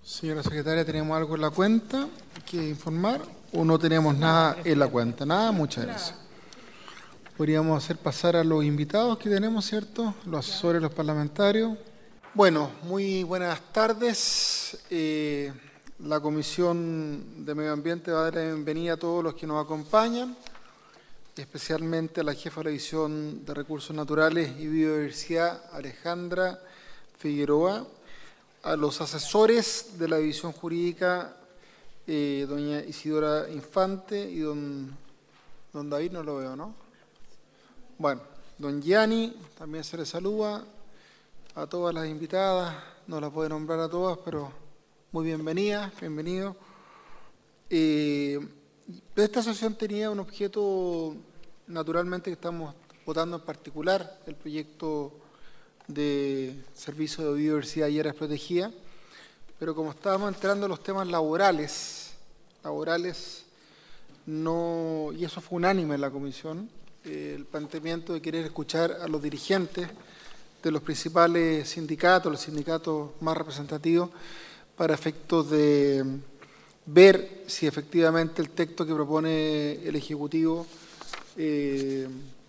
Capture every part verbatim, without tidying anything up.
Señora secretaria, ¿tenemos algo en la cuenta que informar o no tenemos nada en la cuenta? Nada, muchas gracias. Podríamos hacer pasar a los invitados que tenemos, ¿cierto? Los asesores, los parlamentarios. Bueno, muy buenas tardes. Eh, la Comisión de Medio Ambiente va a dar la bienvenida a todos los que nos acompañan, especialmente a la jefa de la División de Recursos Naturales y Biodiversidad, Alejandra Figueroa, a los asesores de la División Jurídica, eh, doña Isidora Infante y don, don David, no lo veo, ¿no? Bueno, don Gianni, también se le saluda, a todas las invitadas, no las puedo nombrar a todas, pero muy bienvenidas, bienvenidos. Eh, esta sesión tenía un objeto, naturalmente, que estamos votando en particular, el proyecto de Servicio de Biodiversidad y Áreas Protegidas, pero como estábamos entrando en los temas laborales, laborales no, y eso fue unánime en la comisión, eh, el planteamiento de querer escuchar a los dirigentes de los principales sindicatos, los sindicatos más representativos, para efectos de ver si efectivamente el texto que propone el Ejecutivo eh,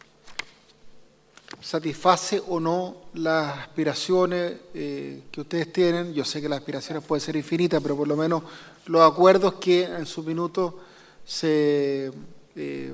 satisface o no las aspiraciones eh, que ustedes tienen. Yo sé que las aspiraciones pueden ser infinitas, pero por lo menos los acuerdos que en su minuto se eh,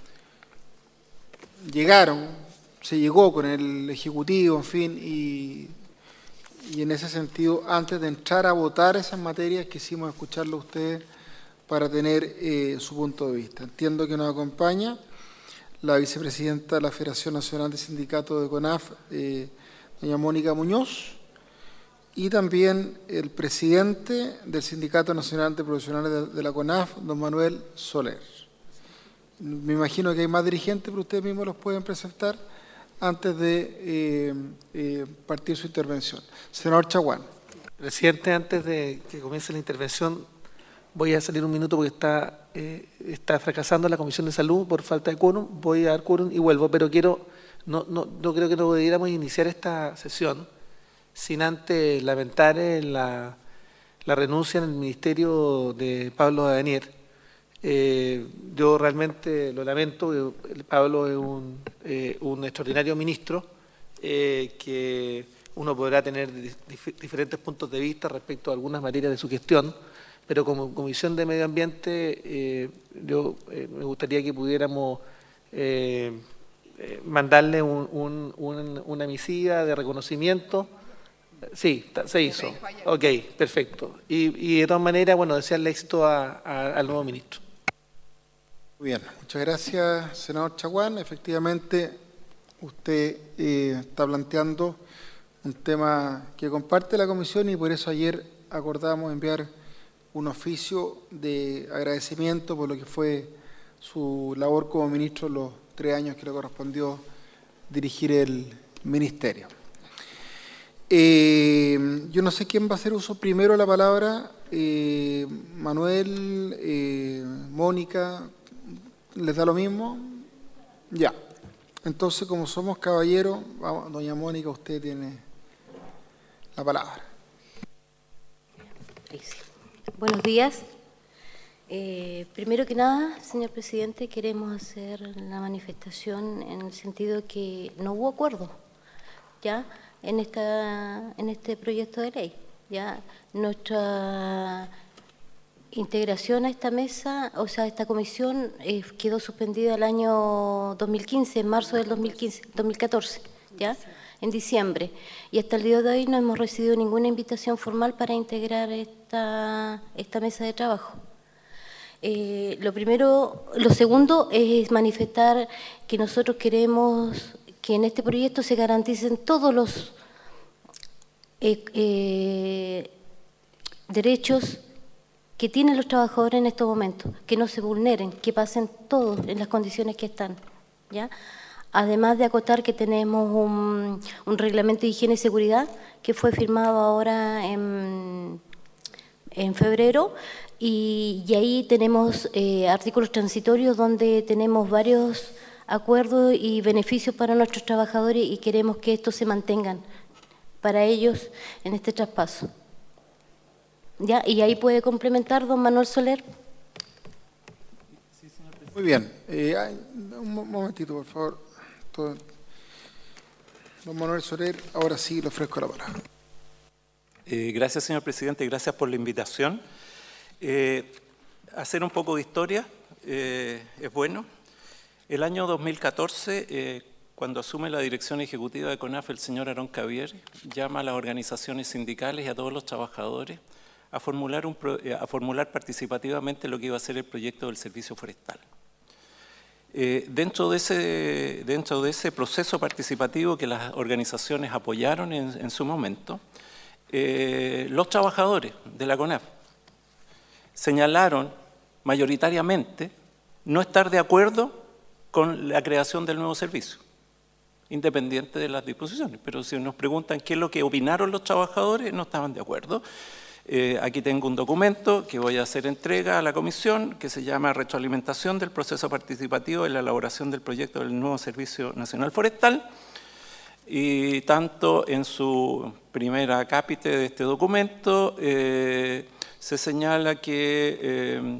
llegaron, se llegó con el Ejecutivo, en fin, y, y en ese sentido, antes de entrar a votar esas materias, quisimos escucharlo a ustedes para tener eh, su punto de vista. Entiendo que nos acompaña la vicepresidenta de la Federación Nacional de Sindicatos de CONAF, eh, doña Mónica Muñoz, y también el presidente del Sindicato Nacional de Profesionales de, de la CONAF, don Manuel Soler. Me imagino que hay más dirigentes, pero ustedes mismos los pueden presentar antes de eh, eh, partir su intervención. Senador Chaguán. Presidente, antes de que comience la intervención, voy a salir un minuto porque está, eh, está fracasando la Comisión de Salud por falta de quórum. Voy a dar quórum y vuelvo, pero quiero, no, no, no creo que no pudiéramos iniciar esta sesión sin antes lamentar la, la renuncia en el Ministerio de Pablo Danier. Eh, yo realmente lo lamento. Pablo es un, eh, un extraordinario ministro eh, que uno podrá tener dif diferentes puntos de vista respecto a algunas materias de su gestión, pero como Comisión de Medio Ambiente eh, yo eh, me gustaría que pudiéramos eh, eh, mandarle un, un, un, una misiva de reconocimiento. Sí, se hizo. Ok, perfecto. Y, y de todas maneras, bueno, desearle éxito a, a, al nuevo ministro. Muy bien, muchas gracias, senador Chaguán. Efectivamente, usted eh, está planteando un tema que comparte la comisión y por eso ayer acordamos enviar un oficio de agradecimiento por lo que fue su labor como ministro los tres años que le correspondió dirigir el ministerio. Eh, yo no sé quién va a hacer uso primero de la palabra, eh, Manuel, eh, Mónica, ¿les da lo mismo? Ya. Entonces, como somos caballeros, vamos, doña Mónica, usted tiene la palabra. Buenos días. Eh, primero que nada, señor presidente, queremos hacer la manifestación en el sentido de que no hubo acuerdo ya en esta en este proyecto de ley. Ya nuestra integración a esta mesa, o sea, esta comisión eh, quedó suspendida el año dos mil quince, en marzo del dos mil quince, dos mil catorce, ya. En diciembre, y hasta el día de hoy no hemos recibido ninguna invitación formal para integrar esta, esta mesa de trabajo. Eh, lo primero, lo segundo es manifestar que nosotros queremos que en este proyecto se garanticen todos los eh, eh, derechos que tienen los trabajadores en estos momentos, que no se vulneren, que pasen todos en las condiciones que están, ¿ya? Además de acotar que tenemos un, un reglamento de higiene y seguridad que fue firmado ahora en, en febrero y, y ahí tenemos eh, artículos transitorios donde tenemos varios acuerdos y beneficios para nuestros trabajadores y queremos que estos se mantengan para ellos en este traspaso. ¿Ya? Y ahí puede complementar don Manuel Soler. Muy bien. Eh, un momentito, por favor. Todo. Don Manuel Soler, ahora sí le ofrezco la palabra. Eh, gracias, señor presidente, gracias por la invitación. Eh, hacer un poco de historia eh, es bueno. El año dos mil catorce, eh, cuando asume la dirección ejecutiva de CONAF, el señor Aarón Cavier llama a las organizaciones sindicales y a todos los trabajadores a formular, un, a formular participativamente lo que iba a ser el proyecto del servicio forestal. Eh, dentro, de ese, dentro de ese proceso participativo que las organizaciones apoyaron en, en su momento, eh, los trabajadores de la CONAF señalaron mayoritariamente no estar de acuerdo con la creación del nuevo servicio, independiente de las disposiciones. Pero si nos preguntan qué es lo que opinaron los trabajadores, no estaban de acuerdo. Eh, aquí tengo un documento que voy a hacer entrega a la comisión que se llama Retroalimentación del proceso participativo en la elaboración del proyecto del nuevo Servicio Nacional Forestal, y tanto en su primera acápite de este documento eh, se señala que, eh,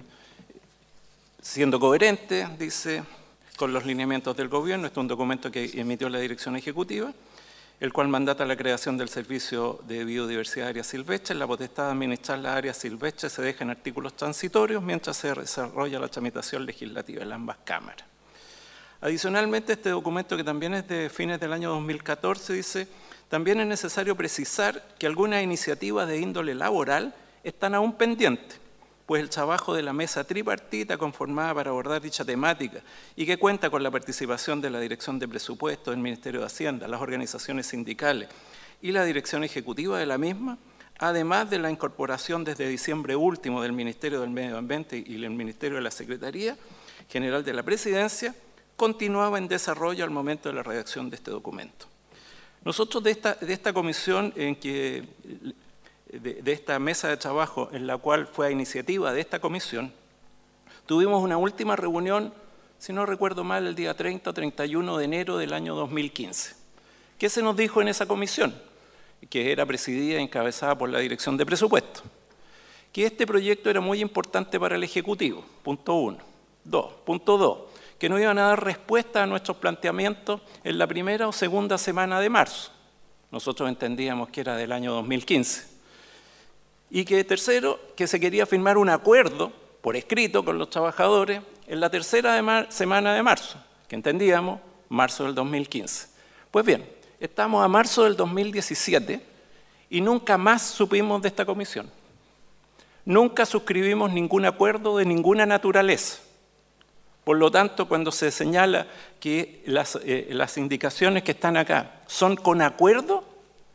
siendo coherente, dice, con los lineamientos del gobierno, este es un documento que emitió la dirección ejecutiva, el cual mandata la creación del Servicio de Biodiversidad de Áreas Silvestres. La potestad de administrar las áreas silvestres se deja en artículos transitorios mientras se desarrolla la tramitación legislativa en ambas cámaras. Adicionalmente, este documento, que también es de fines del año dos mil catorce, dice: también es necesario precisar que algunas iniciativas de índole laboral están aún pendientes, pues el trabajo de la mesa tripartita conformada para abordar dicha temática y que cuenta con la participación de la Dirección de Presupuestos del Ministerio de Hacienda, las organizaciones sindicales y la dirección ejecutiva de la misma, además de la incorporación desde diciembre último del Ministerio del Medio Ambiente y el Ministerio de la Secretaría General de la Presidencia, continuaba en desarrollo al momento de la redacción de este documento. Nosotros de esta, de esta comisión en que... De, de esta mesa de trabajo, en la cual fue a iniciativa de esta comisión, tuvimos una última reunión, si no recuerdo mal, el día treinta o treinta y uno de enero del año dos mil quince. ¿Qué se nos dijo en esa comisión? Que era presidida y encabezada por la Dirección de Presupuestos. Que este proyecto era muy importante para el Ejecutivo, punto uno. Dos, punto dos, que no iban a dar respuesta a nuestros planteamientos en la primera o segunda semana de marzo. Nosotros entendíamos que era del año dos mil quince. Y que tercero, que se quería firmar un acuerdo por escrito con los trabajadores en la tercera de mar- semana de marzo, que entendíamos marzo del dos mil quince. Pues bien, estamos a marzo del dos mil diecisiete y nunca más supimos de esta comisión. Nunca suscribimos ningún acuerdo de ninguna naturaleza. Por lo tanto, cuando se señala que las, eh, las indicaciones que están acá son con acuerdo,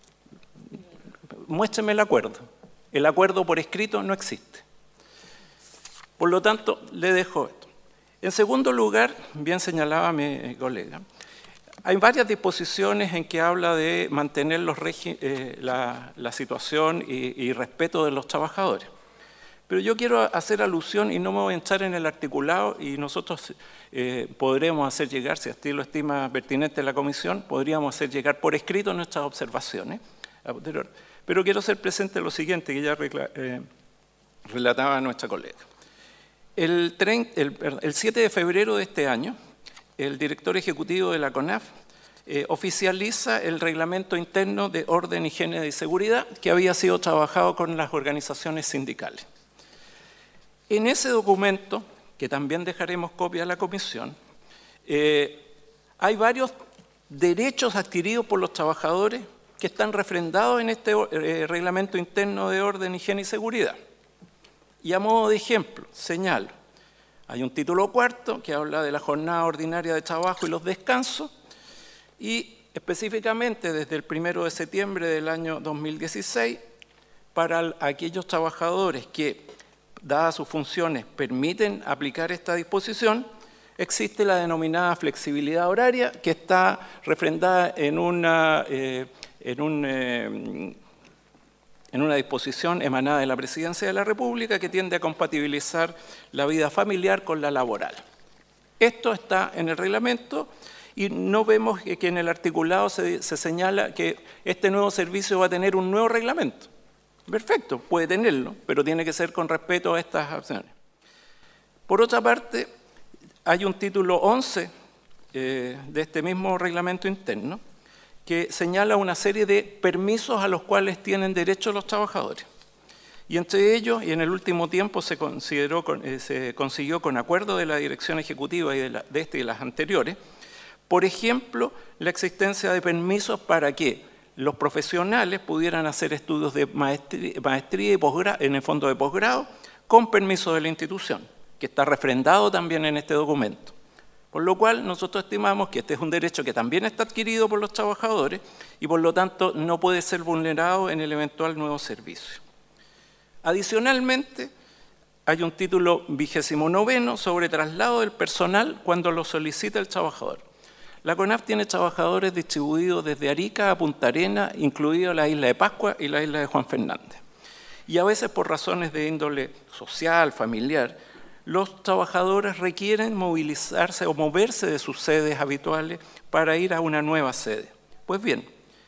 muéstrame el acuerdo. El acuerdo por escrito no existe. Por lo tanto, le dejo esto. En segundo lugar, bien señalaba mi colega, hay varias disposiciones en que habla de mantener los regi eh, la, la situación y, y respeto de los trabajadores. Pero yo quiero hacer alusión, y no me voy a entrar en el articulado, y nosotros eh, podremos hacer llegar, si así lo estima pertinente la comisión, podríamos hacer llegar por escrito nuestras observaciones a posterior. Pero quiero hacer presente lo siguiente, que ya eh, relataba nuestra colega. El, el, el siete de febrero de este año, el director ejecutivo de la CONAF eh, oficializa el reglamento interno de orden, higiene y seguridad que había sido trabajado con las organizaciones sindicales. En ese documento, que también dejaremos copia a la comisión, eh, hay varios derechos adquiridos por los trabajadores que están refrendados en este eh, reglamento interno de orden, higiene y seguridad. Y a modo de ejemplo, señalo, hay un título cuarto que habla de la jornada ordinaria de trabajo y los descansos, y específicamente desde el primero de septiembre del año dos mil dieciséis, para aquellos trabajadores que, dadas sus funciones, permiten aplicar esta disposición, existe la denominada flexibilidad horaria, que está refrendada en una... Eh, En, un, eh, en una disposición emanada de la Presidencia de la República que tiende a compatibilizar la vida familiar con la laboral. Esto está en el reglamento y no vemos que, que en el articulado se, se señala que este nuevo servicio va a tener un nuevo reglamento. Perfecto, puede tenerlo, pero tiene que ser con respeto a estas acciones. Por otra parte, hay un título once eh, de este mismo reglamento interno que señala una serie de permisos a los cuales tienen derecho los trabajadores. Y entre ellos, y en el último tiempo se, consideró, eh, se consiguió con acuerdo de la dirección ejecutiva y de, la, de este y de las anteriores, por ejemplo, la existencia de permisos para que los profesionales pudieran hacer estudios de maestría, maestría y posgrado, en el fondo de posgrado, con permiso de la institución, que está refrendado también en este documento. Por lo cual, nosotros estimamos que este es un derecho que también está adquirido por los trabajadores y por lo tanto no puede ser vulnerado en el eventual nuevo servicio. Adicionalmente, hay un título vigésimo noveno sobre traslado del personal cuando lo solicita el trabajador. La CONAF tiene trabajadores distribuidos desde Arica a Punta Arenas, incluido la isla de Pascua y la isla de Juan Fernández. Y a veces por razones de índole social, familiar, los trabajadores requieren movilizarse o moverse de sus sedes habituales para ir a una nueva sede. Pues bien,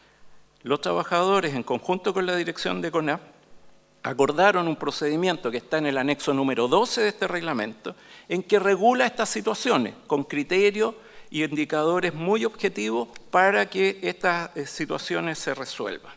los trabajadores, en conjunto con la dirección de CONAF, acordaron un procedimiento que está en el anexo número doce de este reglamento, en que regula estas situaciones con criterios y indicadores muy objetivos para que estas situaciones se resuelvan.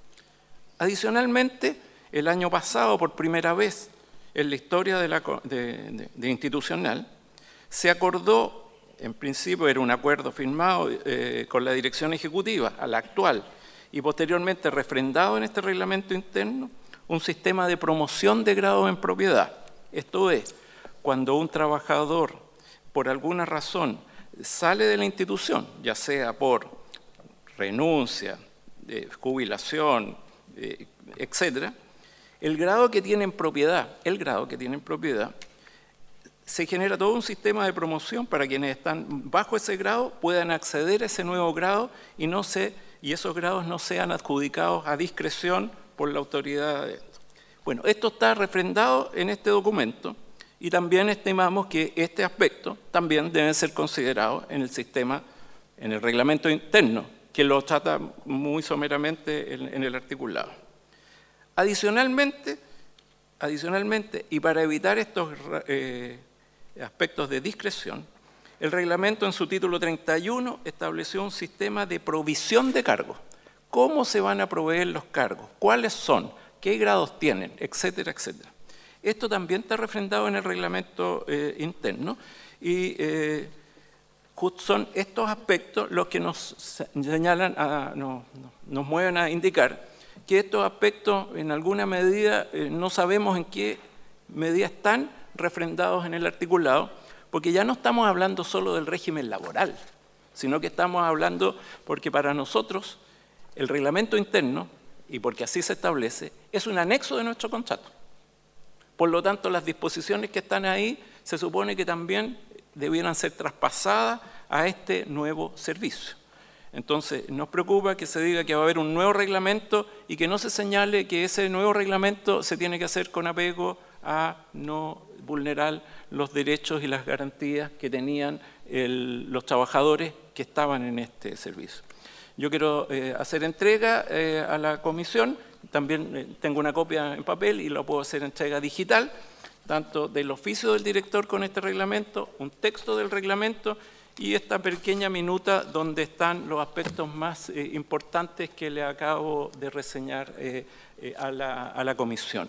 Adicionalmente, el año pasado, por primera vez en la historia de, la, de, de, de institucional, se acordó, en principio era un acuerdo firmado eh, con la dirección ejecutiva, a la actual, y posteriormente refrendado en este reglamento interno, un sistema de promoción de grado en propiedad. Esto es, cuando un trabajador, por alguna razón, sale de la institución, ya sea por renuncia, eh, jubilación, eh, etcétera, el grado que tiene en propiedad, el grado que tiene en propiedad, se genera todo un sistema de promoción para quienes están bajo ese grado puedan acceder a ese nuevo grado y, no se, y esos grados no sean adjudicados a discreción por la autoridad de esto. Bueno, esto está refrendado en este documento y también estimamos que este aspecto también debe ser considerado en el sistema, en el reglamento interno, que lo trata muy someramente en, en el articulado. Adicionalmente, adicionalmente, y para evitar estos eh, aspectos de discreción, el reglamento en su título treinta y uno estableció un sistema de provisión de cargos. ¿Cómo se van a proveer los cargos? ¿Cuáles son? ¿Qué grados tienen? Etcétera, etcétera. Esto también está refrendado en el reglamento eh, interno y eh, son estos aspectos los que nos señalan, a, nos, nos mueven a indicar que estos aspectos en alguna medida eh, no sabemos en qué medida están refrendados en el articulado, porque ya no estamos hablando solo del régimen laboral, sino que estamos hablando porque para nosotros el reglamento interno, y porque así se establece, es un anexo de nuestro contrato. Por lo tanto, las disposiciones que están ahí se supone que también debieran ser traspasadas a este nuevo servicio. Entonces, nos preocupa que se diga que va a haber un nuevo reglamento y que no se señale que ese nuevo reglamento se tiene que hacer con apego a no vulnerar los derechos y las garantías que tenían el, los trabajadores que estaban en este servicio. Yo quiero eh, hacer entrega eh, a la comisión, también eh, tengo una copia en papel y lo puedo hacer entrega digital, tanto del oficio del director con este reglamento, un texto del reglamento y esta pequeña minuta donde están los aspectos más eh, importantes que le acabo de reseñar eh, eh, a, la, a la comisión.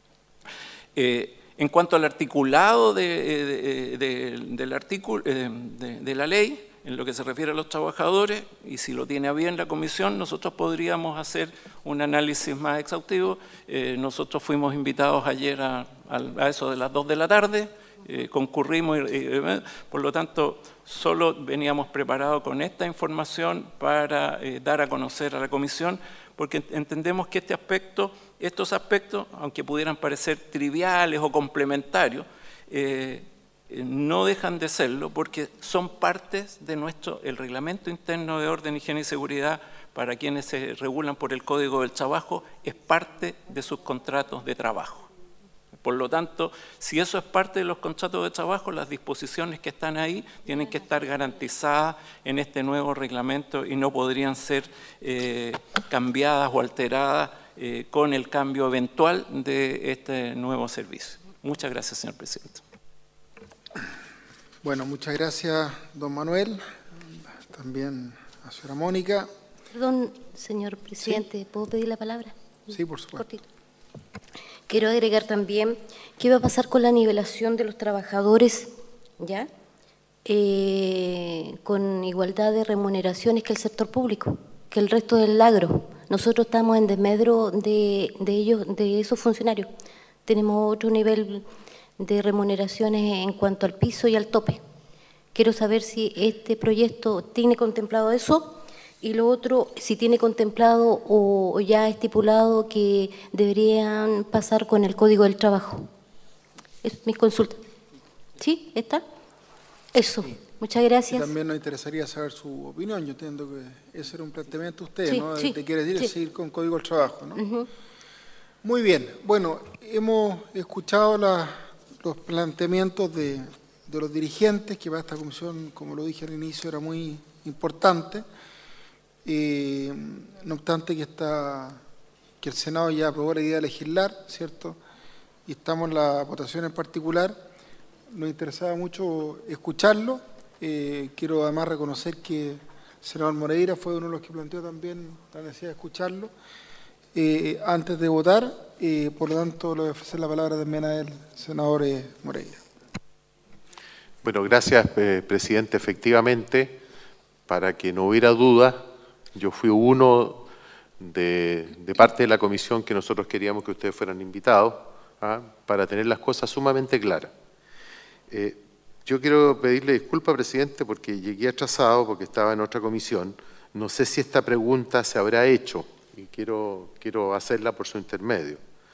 Eh, en cuanto al articulado de, de, de, del artículo, eh, de, de la ley, en lo que se refiere a los trabajadores, y si lo tiene a bien la comisión, nosotros podríamos hacer un análisis más exhaustivo. Eh, nosotros fuimos invitados ayer a, a eso de las dos de la tarde, eh, concurrimos, y, y, por lo tanto, solo veníamos preparados con esta información para eh, dar a conocer a la comisión, porque entendemos que este aspecto, estos aspectos, aunque pudieran parecer triviales o complementarios, eh, no dejan de serlo porque son partes de nuestro, el reglamento interno de orden, higiene y seguridad para quienes se regulan por el Código del Trabajo, es parte de sus contratos de trabajo. Por lo tanto, si eso es parte de los contratos de trabajo, las disposiciones que están ahí tienen que estar garantizadas en este nuevo reglamento y no podrían ser eh, cambiadas o alteradas eh, con el cambio eventual de este nuevo servicio. Muchas gracias, señor presidente. Bueno, muchas gracias, don Manuel, también a señora Mónica. Perdón, señor presidente, ¿sí? ¿Puedo pedir la palabra? Sí, por supuesto. Cortito. Quiero agregar también qué va a pasar con la nivelación de los trabajadores, ¿ya? Eh, con igualdad de remuneraciones que el sector público, que el resto del agro. Nosotros estamos en desmedro de, de ellos, de esos funcionarios. Tenemos otro nivel de remuneraciones en cuanto al piso y al tope. Quiero saber si este proyecto tiene contemplado eso, y lo otro, si tiene contemplado o, o ya estipulado que deberían pasar con el Código del Trabajo. Es mi consulta. ¿Sí? ¿Está? Eso. Sí. Muchas gracias. Y también nos interesaría saber su opinión. Yo entiendo que ese era un planteamiento de usted, sí, ¿no? Sí, Te quiere decir sí. seguir con Código del Trabajo, ¿no? Uh-huh. Muy bien. Bueno, hemos escuchado la, los planteamientos de, de los dirigentes, que para esta comisión, como lo dije al inicio, era muy importante. Eh, no obstante que, está, que el Senado ya aprobó la idea de legislar, ¿cierto? Y estamos en la votación en particular. Nos interesaba mucho escucharlo. Eh, quiero además reconocer que el senador Moreira fue uno de los que planteó también la necesidad de escucharlo. Eh, antes de votar, eh, por lo tanto, le voy a ofrecer la palabra también al senador eh, Moreira. Bueno, gracias, eh, presidente. Efectivamente, para que no hubiera duda, yo fui uno de, de parte de la comisión que nosotros queríamos que ustedes fueran invitados, ¿ah? Para tener las cosas sumamente claras. Eh, yo quiero pedirle disculpas, presidente, porque llegué atrasado, porque estaba en otra comisión. No sé si esta pregunta se habrá hecho y quiero, quiero hacerla por su intermedio.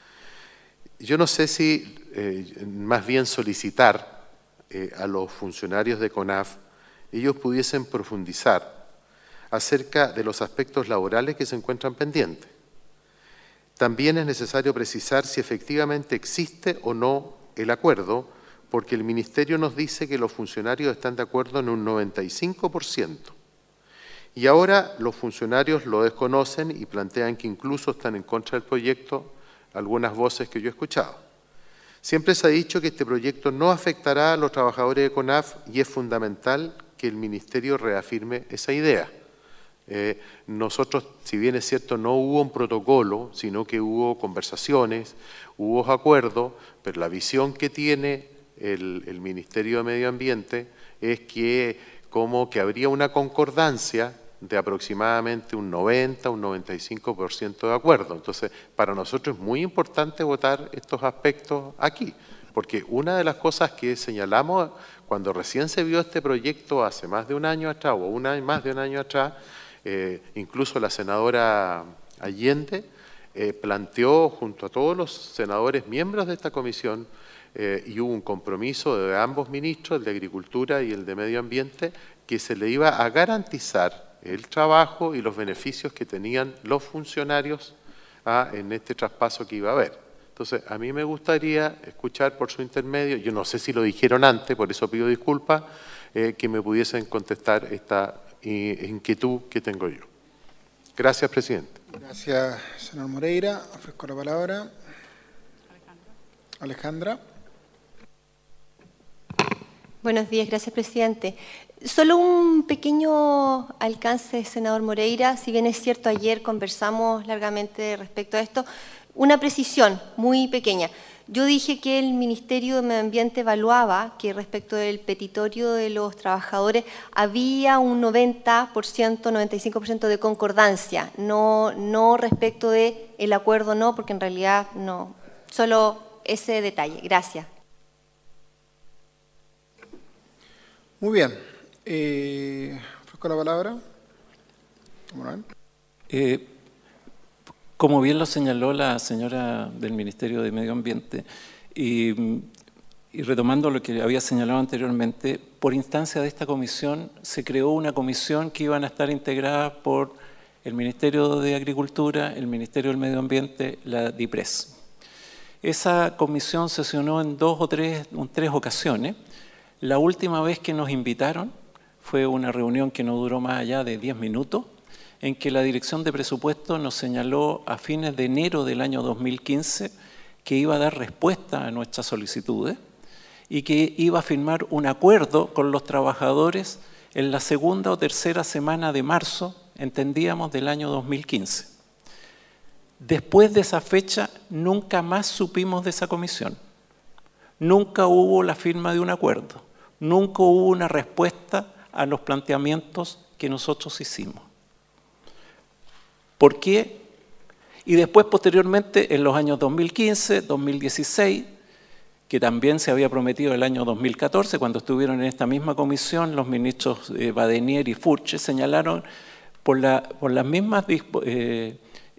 Yo no sé si eh, más bien solicitar eh, a los funcionarios de CONAF ellos pudiesen profundizar acerca de los aspectos laborales que se encuentran pendientes. También es necesario precisar si efectivamente existe o no el acuerdo, porque el Ministerio nos dice que los funcionarios están de acuerdo en un noventa y cinco por ciento. Y ahora los funcionarios lo desconocen y plantean que incluso están en contra del proyecto, algunas voces que yo he escuchado. Siempre se ha dicho que este proyecto no afectará a los trabajadores de CONAF y es fundamental que el Ministerio reafirme esa idea. Eh, nosotros, si bien es cierto, no hubo un protocolo, sino que hubo conversaciones, hubo acuerdos, pero la visión que tiene el, el Ministerio de Medio Ambiente es que como que habría una concordancia de aproximadamente un noventa, un noventa y cinco por ciento de acuerdo. Entonces, para nosotros es muy importante votar estos aspectos aquí, porque una de las cosas que señalamos cuando recién se vio este proyecto hace más de un año atrás, o una, más de un año atrás, eh, incluso la senadora Allende eh, planteó junto a todos los senadores miembros de esta comisión, eh, y hubo un compromiso de ambos ministros, el de Agricultura y el de Medio Ambiente, que se le iba a garantizar el trabajo y los beneficios que tenían los funcionarios ah, en este traspaso que iba a haber. Entonces, a mí me gustaría escuchar por su intermedio, yo no sé si lo dijeron antes, por eso pido disculpas, eh, que me pudiesen contestar esta eh, inquietud que tengo yo. Gracias, presidente. Gracias, senador Moreira. Ofrezco la palabra. Alejandra. Buenos días, gracias, presidente. Solo un pequeño alcance, senador Moreira. Si bien es cierto, ayer conversamos largamente respecto a esto, una precisión muy pequeña. Yo dije que el Ministerio de Medio Ambiente evaluaba que respecto del petitorio de los trabajadores había un noventa por ciento, noventa y cinco por ciento de concordancia, no, no respecto del acuerdo, no, porque en realidad no. Solo ese detalle. Gracias. Muy bien. Eh, ofrezco la palabra. Eh, como bien lo señaló la señora del Ministerio de Medio Ambiente, y, y retomando lo que había señalado anteriormente, por instancia de esta comisión se creó una comisión que iban a estar integradas por el Ministerio de Agricultura, el Ministerio del Medio Ambiente, la DIPRES. Esa comisión sesionó en dos o tres, en tres ocasiones. La última vez que nos invitaron fue una reunión que no duró más allá de diez minutos, en que la Dirección de Presupuesto nos señaló a fines de enero del año dos mil quince que iba a dar respuesta a nuestras solicitudes y que iba a firmar un acuerdo con los trabajadores en la segunda o tercera semana de marzo, entendíamos, del año dos mil quince. Después de esa fecha, nunca más supimos de esa comisión. Nunca hubo la firma de un acuerdo. Nunca hubo una respuesta a los planteamientos que nosotros hicimos. ¿Por qué? Y después, posteriormente, en los años dos mil quince, dos mil dieciséis, que también se había prometido el año dos mil catorce, cuando estuvieron en esta misma comisión, los ministros eh, Badenier y Furche señalaron por, la, por las mismas eh,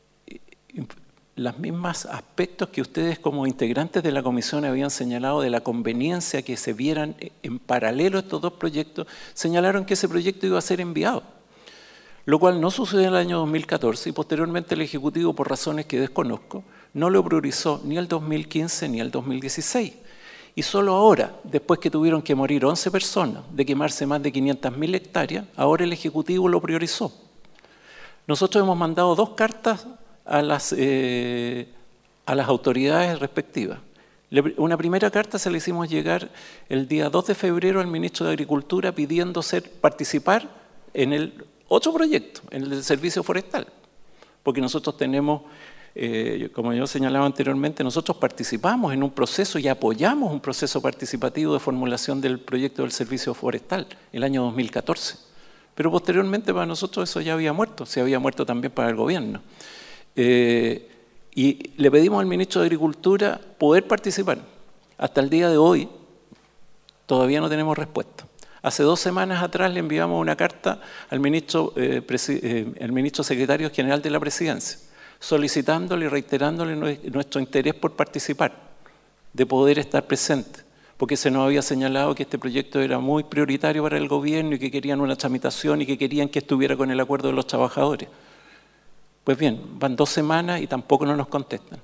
los mismos aspectos que ustedes como integrantes de la comisión habían señalado de la conveniencia que se vieran en paralelo estos dos proyectos, señalaron que ese proyecto iba a ser enviado, lo cual no sucedió en el año dos mil catorce y posteriormente el Ejecutivo, por razones que desconozco, no lo priorizó ni el dos mil quince ni el dos mil dieciséis. Y solo ahora, después que tuvieron que morir once personas, de quemarse más de quinientas mil hectáreas, ahora el Ejecutivo lo priorizó. Nosotros hemos mandado dos cartas a las, eh, a las autoridades respectivas. Una primera carta se la hicimos llegar el día dos de febrero al ministro de Agricultura pidiendo ser, participar en el otro proyecto, en el del servicio forestal, porque nosotros tenemos, eh, como yo señalaba anteriormente, nosotros participamos en un proceso y apoyamos un proceso participativo de formulación del proyecto del servicio forestal el año dos mil catorce. Pero posteriormente para nosotros eso ya había muerto, se había muerto también para el gobierno. Eh, y le pedimos al ministro de Agricultura poder participar. Hasta el día de hoy todavía no tenemos respuesta. Hace dos semanas atrás le enviamos una carta al ministro, eh, eh, el ministro secretario general de la Presidencia, solicitándole y reiterándole nuestro interés por participar, de poder estar presente, porque se nos había señalado que este proyecto era muy prioritario para el gobierno y que querían una tramitación y que querían que estuviera con el acuerdo de los trabajadores. Pues bien, van dos semanas y tampoco no nos contestan.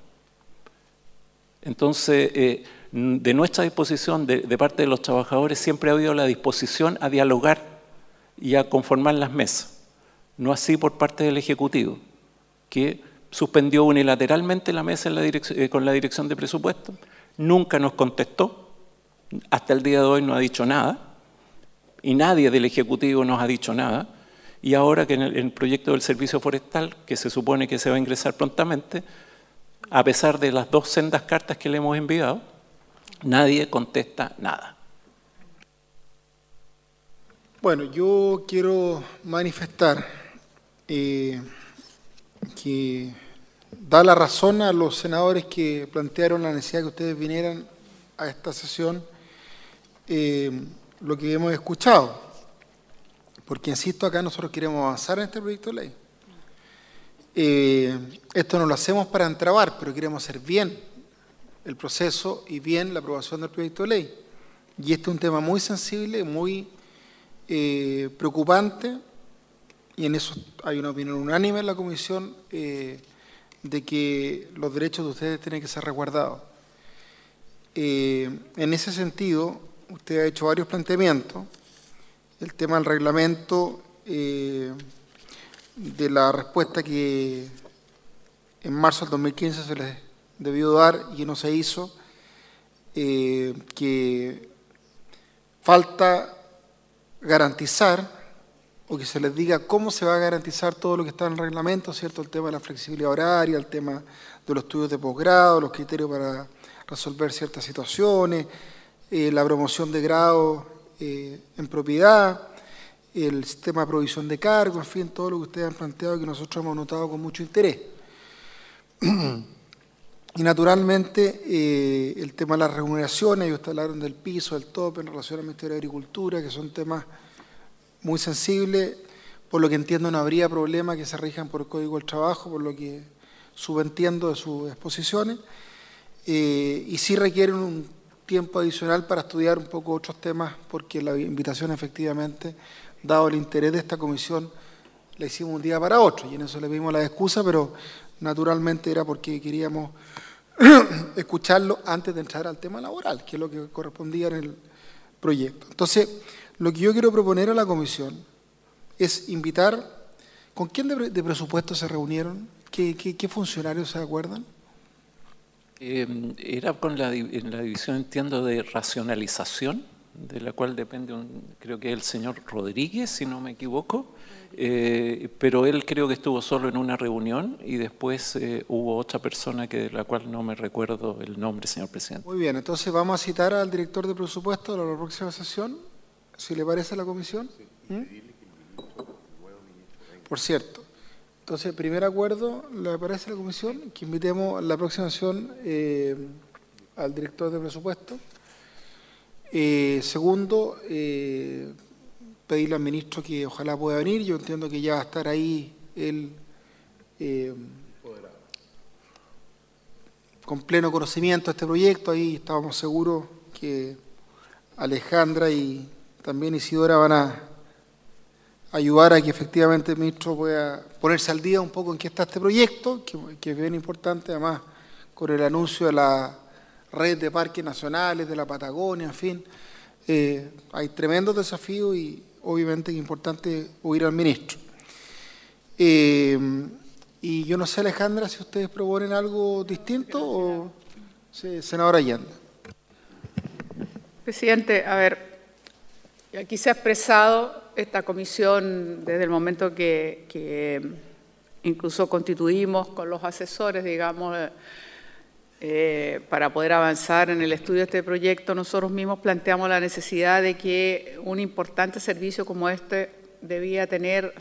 Entonces, eh, de nuestra disposición, de, de parte de los trabajadores, siempre ha habido la disposición a dialogar y a conformar las mesas. No así por parte del Ejecutivo, que suspendió unilateralmente la mesa en la dirección, eh, con la Dirección de Presupuesto, nunca nos contestó, hasta el día de hoy no ha dicho nada, y nadie del Ejecutivo nos ha dicho nada. Y ahora que en el, en el proyecto del servicio forestal, que se supone que se va a ingresar prontamente, a pesar de las dos sendas cartas que le hemos enviado, nadie contesta nada. Bueno, yo quiero manifestar eh, que da la razón a los senadores que plantearon la necesidad que ustedes vinieran a esta sesión eh, lo que hemos escuchado. Porque, insisto, acá nosotros queremos avanzar en este proyecto de ley. Eh, esto no lo hacemos para entrabar, pero queremos hacer bien el proceso y bien la aprobación del proyecto de ley. Y este es un tema muy sensible, muy eh, preocupante, y en eso hay una opinión unánime en la Comisión eh, de que los derechos de ustedes tienen que ser resguardados. Eh, en ese sentido, usted ha hecho varios planteamientos. El tema del reglamento, eh, de la respuesta que en marzo del dos mil quince se les debió dar y no se hizo, eh, que falta garantizar o que se les diga cómo se va a garantizar todo lo que está en el reglamento, ¿cierto? El tema de la flexibilidad horaria, el tema de los estudios de posgrado, los criterios para resolver ciertas situaciones, eh, la promoción de grado Eh, en propiedad, el sistema de provisión de cargo, en fin, todo lo que ustedes han planteado y que nosotros hemos notado con mucho interés. Y naturalmente eh, el tema de las remuneraciones, y ustedes hablaron del piso, del tope en relación al Ministerio de Agricultura, que son temas muy sensibles, por lo que entiendo no habría problema que se rijan por el Código del Trabajo, por lo que subentiendo de sus exposiciones, eh, y sí requieren un tiempo adicional para estudiar un poco otros temas, porque la invitación efectivamente, dado el interés de esta comisión, la hicimos un día para otro, y en eso le pedimos la excusa, pero naturalmente era porque queríamos escucharlo antes de entrar al tema laboral, que es lo que correspondía en el proyecto. Entonces, lo que yo quiero proponer a la comisión es invitar ¿Con quién de, de presupuesto se reunieron? ¿Qué, qué, qué funcionarios se acuerdan? Eh, era con la, en la división, entiendo, de racionalización, de la cual depende, un, creo que el señor Rodríguez, si no me equivoco, eh, pero él creo que estuvo solo en una reunión y después eh, hubo otra persona que de la cual no me recuerdo el nombre, señor presidente. Muy bien, entonces vamos a citar al director de presupuesto a la próxima sesión, si le parece a la comisión. ¿Mm? Por cierto. Entonces, primer acuerdo, ¿le parece a la comisión? Que invitemos a la próxima sesión eh, al director de presupuesto. Eh, segundo, eh, pedirle al ministro que ojalá pueda venir. Yo entiendo que ya va a estar ahí él eh, con pleno conocimiento de este proyecto. Ahí estábamos seguros que Alejandra y también Isidora van a ayudar a que efectivamente el ministro pueda ponerse al día un poco en qué está este proyecto, que, que es bien importante, además con el anuncio de la red de parques nacionales, de la Patagonia, en fin. Eh, hay tremendos desafíos y obviamente es importante oír al ministro. Eh, y yo no sé, Alejandra, si ustedes proponen algo distinto o sí, senadora Allende. Presidente, a ver, aquí se ha expresado esta comisión desde el momento que, que incluso constituimos con los asesores, digamos, eh, para poder avanzar en el estudio de este proyecto. Nosotros mismos planteamos la necesidad de que un importante servicio como este debía tener,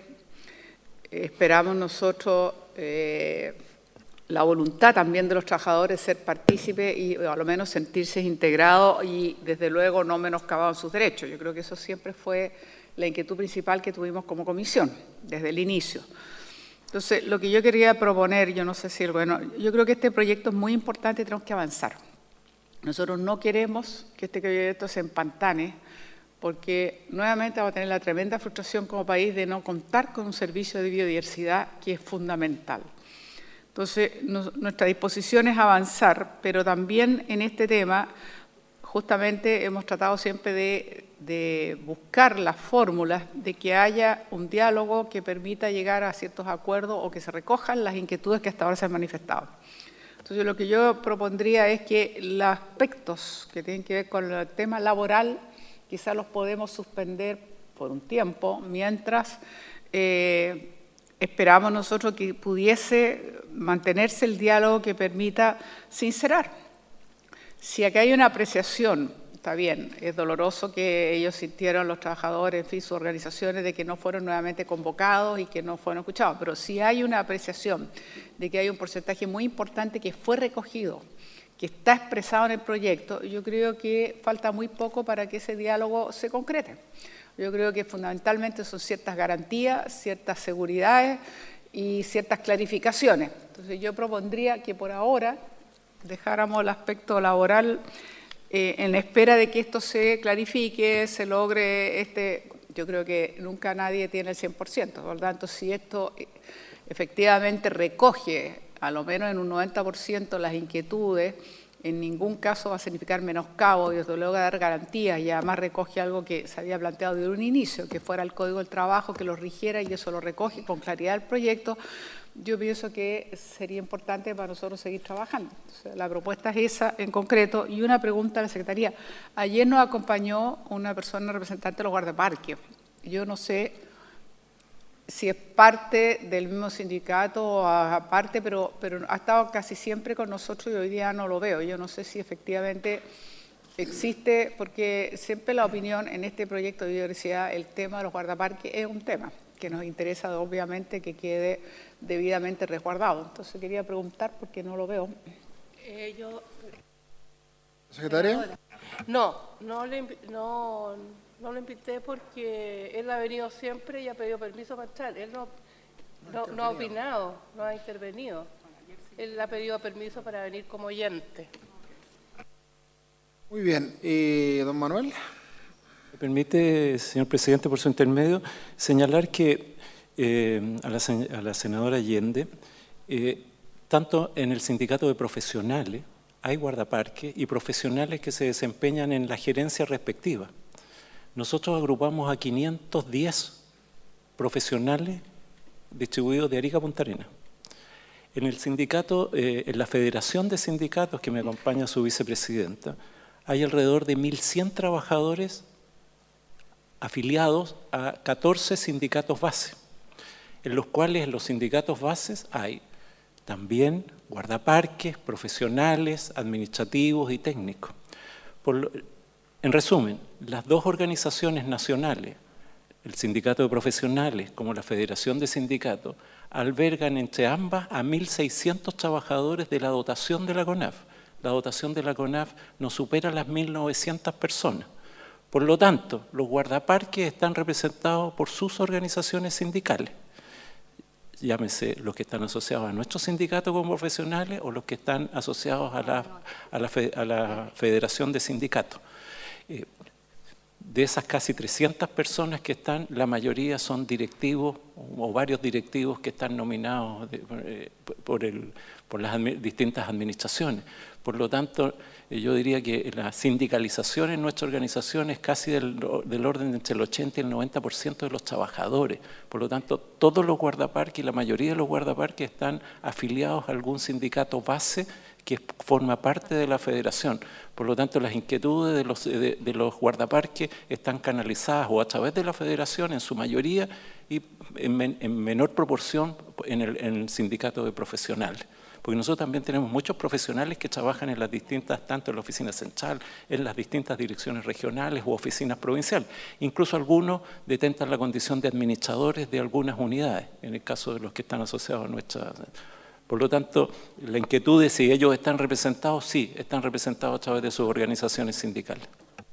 eh, esperamos nosotros, eh, la voluntad también de los trabajadores ser partícipes y a lo menos sentirse integrados y desde luego no menoscabados sus derechos. Yo creo que eso siempre fue la inquietud principal que tuvimos como comisión desde el inicio. Entonces, lo que yo quería proponer, yo no sé si, bueno, yo creo que este proyecto es muy importante y tenemos que avanzar. Nosotros no queremos que este proyecto se empantane porque nuevamente vamos a tener la tremenda frustración como país de no contar con un servicio de biodiversidad que es fundamental. Entonces, no, nuestra disposición es avanzar, pero también en este tema justamente hemos tratado siempre de, de buscar las fórmulas de que haya un diálogo que permita llegar a ciertos acuerdos o que se recojan las inquietudes que hasta ahora se han manifestado. Entonces, lo que yo propondría es que los aspectos que tienen que ver con el tema laboral quizás los podemos suspender por un tiempo mientras eh, esperamos nosotros que pudiese mantenerse el diálogo que permita sincerar. Si aquí hay una apreciación, está bien, es doloroso que ellos sintieron, los trabajadores, en fin, sus organizaciones, de que no fueron nuevamente convocados y que no fueron escuchados, pero si hay una apreciación de que hay un porcentaje muy importante que fue recogido, que está expresado en el proyecto, yo creo que falta muy poco para que ese diálogo se concrete. Yo creo que fundamentalmente son ciertas garantías, ciertas seguridades y ciertas clarificaciones. Entonces yo propondría que por ahora dejáramos el aspecto laboral eh, en espera de que esto se clarifique, se logre este, yo creo que nunca nadie tiene el cien por ciento, por lo tanto si esto efectivamente recoge a lo menos en un noventa por ciento las inquietudes, en ningún caso va a significar menoscabo y desde luego dar garantías y además recoge algo que se había planteado desde un inicio, que fuera el Código del Trabajo, que lo rigiera y eso lo recoge con claridad el proyecto. Yo pienso que sería importante para nosotros seguir trabajando. Entonces, la propuesta es esa en concreto y una pregunta a la Secretaría. Ayer nos acompañó una persona representante de los guardaparques. Yo no sé si es parte del mismo sindicato o aparte, pero, pero ha estado casi siempre con nosotros y hoy día no lo veo. Yo no sé si efectivamente existe, porque siempre la opinión en este proyecto de biodiversidad, el tema de los guardaparques es un tema que nos interesa obviamente que quede debidamente resguardado. Entonces quería preguntar porque no lo veo. Eh, yo, ¿Secretaria? No, no le, no, no lo invité porque él ha venido siempre y ha pedido permiso para entrar. Él no, no, no ha opinado, no ha intervenido. Él ha pedido permiso para venir como oyente. Muy bien. Eh, don Manuel. ¿Me permite, señor presidente, por su intermedio, señalar que eh, a, la, a la senadora Allende, eh, tanto en el sindicato de profesionales, hay guardaparques y profesionales que se desempeñan en la gerencia respectiva. Nosotros agrupamos a quinientos diez profesionales distribuidos de Arica a Punta Arenas. En el sindicato, eh, en la Federación de Sindicatos, que me acompaña su vicepresidenta, hay alrededor de mil cien trabajadores afiliados a catorce sindicatos base, en los cuales en los sindicatos bases hay también guardaparques, profesionales, administrativos y técnicos. Por lo, en resumen, las dos organizaciones nacionales, el Sindicato de Profesionales como la Federación de Sindicatos, albergan entre ambas a mil seiscientos trabajadores de la dotación de la CONAF. La dotación de la CONAF no supera las mil novecientas personas. Por lo tanto, los guardaparques están representados por sus organizaciones sindicales. Llámese los que están asociados a nuestro sindicato como profesionales o los que están asociados a la, a la, fe, a la Federación de Sindicatos. Eh, de esas casi trescientas personas que están, la mayoría son directivos o varios directivos que están nominados de, eh, por, el, por las admi- distintas administraciones. Por lo tanto, eh, yo diría que la sindicalización en nuestra organización es casi del, del orden entre el ochenta y el noventa por ciento de los trabajadores. Por lo tanto, todos los guardaparques y la mayoría de los guardaparques están afiliados a algún sindicato base que forma parte de la federación. Por lo tanto, las inquietudes de los, de, de los guardaparques están canalizadas o a través de la federación en su mayoría y en, men, en menor proporción en el, en el sindicato de profesionales. Porque nosotros también tenemos muchos profesionales que trabajan en las distintas, tanto en la oficina central, en las distintas direcciones regionales u oficinas provinciales. Incluso algunos detentan la condición de administradores de algunas unidades, en el caso de los que están asociados a nuestra... Por lo tanto, la inquietud de si ellos están representados, sí, están representados a través de sus organizaciones sindicales.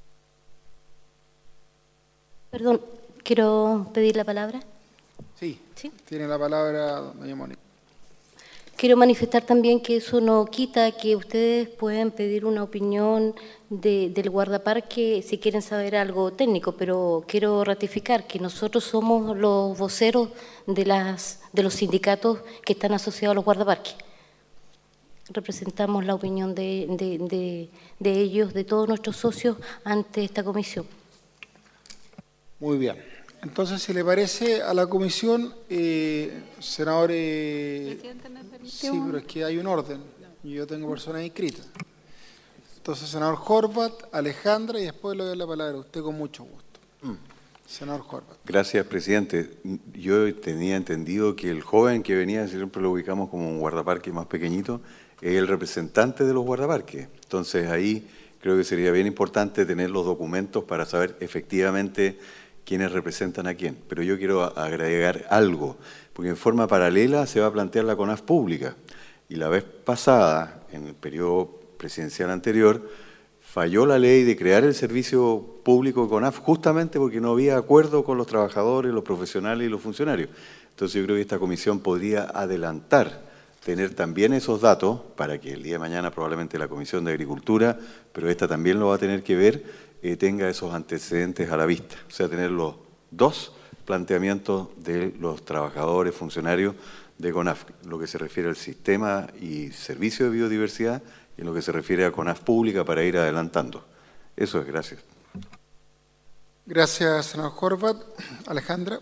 Perdón, quiero pedir la palabra. Sí, ¿Sí? Tiene la palabra doña Mónica. Quiero manifestar también que eso no quita que ustedes pueden pedir una opinión de, del guardaparque si quieren saber algo técnico, pero quiero ratificar que nosotros somos los voceros de, las, de los sindicatos que están asociados a los guardaparques. Representamos la opinión de, de, de, de ellos, de todos nuestros socios, ante esta comisión. Muy bien. Entonces, si le parece a la comisión, eh, senador... Eh, sí, pero es que hay un orden y yo tengo personas inscritas. Entonces, senador Horvat, Alejandra, y después le doy la palabra a usted con mucho gusto. Mm. Senador Horvat. Gracias, presidente. Yo tenía entendido que el joven que venía, siempre lo ubicamos como un guardaparque más pequeñito, es el representante de los guardaparques. Entonces, ahí creo que sería bien importante tener los documentos para saber efectivamente quiénes representan a quién. Pero yo quiero agregar algo, porque en forma paralela se va a plantear la CONAF pública. Y la vez pasada, en el periodo presidencial anterior, falló la ley de crear el servicio público de CONAF justamente porque no había acuerdo con los trabajadores, los profesionales y los funcionarios. Entonces yo creo que esta comisión podría adelantar, tener también esos datos para que el día de mañana probablemente la Comisión de Agricultura, pero esta también lo va a tener que ver, Eh, tenga esos antecedentes a la vista, o sea, tener los dos planteamientos de los trabajadores, funcionarios de CONAF, lo que se refiere al sistema y servicio de biodiversidad y en lo que se refiere a CONAF pública para ir adelantando. Eso es, gracias. Gracias, senador Horvat. Alejandra.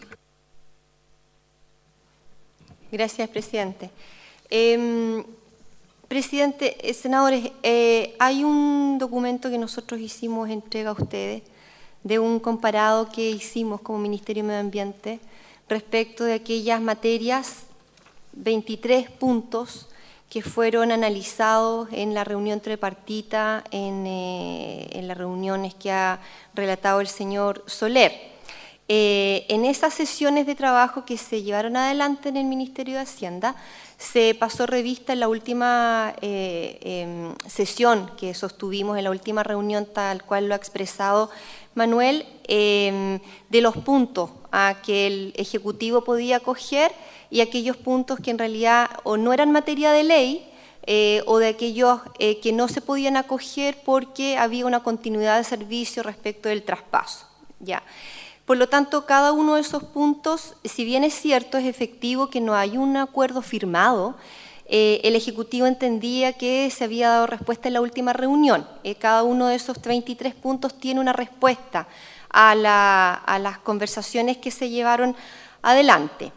Gracias, presidente. Eh, Presidente, eh, senadores, eh, hay un documento que nosotros hicimos entrega a ustedes de un comparado que hicimos como Ministerio de Medio Ambiente respecto de aquellas materias, veintitrés puntos que fueron analizados en la reunión tripartita, en, eh, en las reuniones que ha relatado el señor Soler. Eh, en esas sesiones de trabajo que se llevaron adelante en el Ministerio de Hacienda, se pasó revista en la última eh, eh, sesión que sostuvimos, en la última reunión tal cual lo ha expresado Manuel, eh, de los puntos a que el Ejecutivo podía acoger y aquellos puntos que en realidad o no eran materia de ley eh, o de aquellos eh, que no se podían acoger porque había una continuidad de servicio respecto del traspaso. ¿Ya? Por lo tanto, cada uno de esos puntos, si bien es cierto, es efectivo que no hay un acuerdo firmado, eh, el Ejecutivo entendía que se había dado respuesta en la última reunión. Eh, cada uno de esos veintitrés puntos tiene una respuesta a, la, a las conversaciones que se llevaron adelante.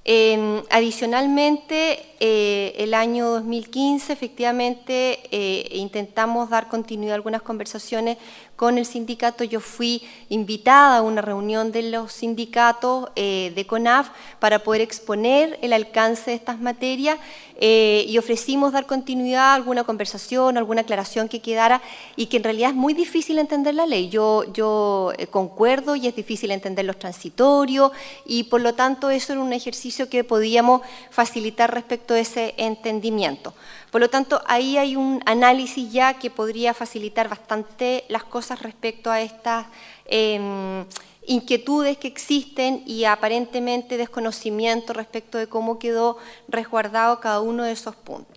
Eh, adicionalmente, eh, el año dos mil quince, efectivamente, eh, intentamos dar continuidad a algunas conversaciones con el sindicato. Yo fui invitada a una reunión de los sindicatos eh, de CONAF para poder exponer el alcance de estas materias eh, y ofrecimos dar continuidad a alguna conversación, alguna aclaración que quedara y que en realidad es muy difícil entender la ley. Yo, yo eh, concuerdo y es difícil entender los transitorios y por lo tanto eso era un ejercicio que podíamos facilitar respecto a ese entendimiento. Por lo tanto, ahí hay un análisis ya que podría facilitar bastante las cosas respecto a estas eh, inquietudes que existen y aparentemente desconocimiento respecto de cómo quedó resguardado cada uno de esos puntos.